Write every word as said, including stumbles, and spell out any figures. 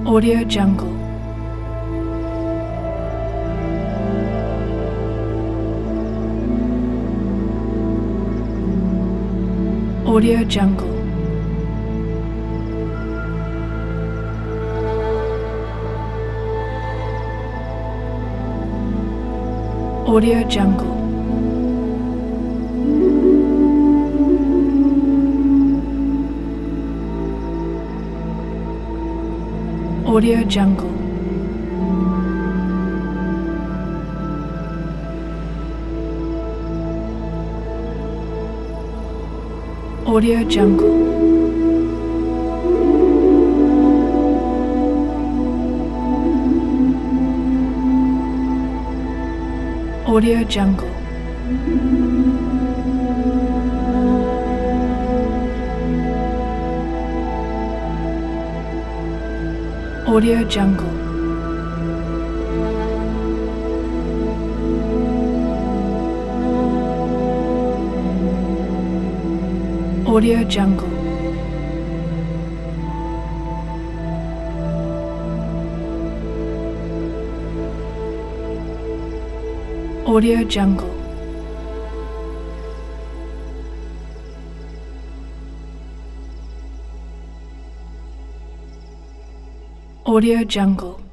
Audio Jungle. Audio Jungle. Audio Jungle. Audio Jungle. Audio Jungle. Audio Jungle. Audio Jungle. Audio Jungle. Audio Jungle. Audio Jungle.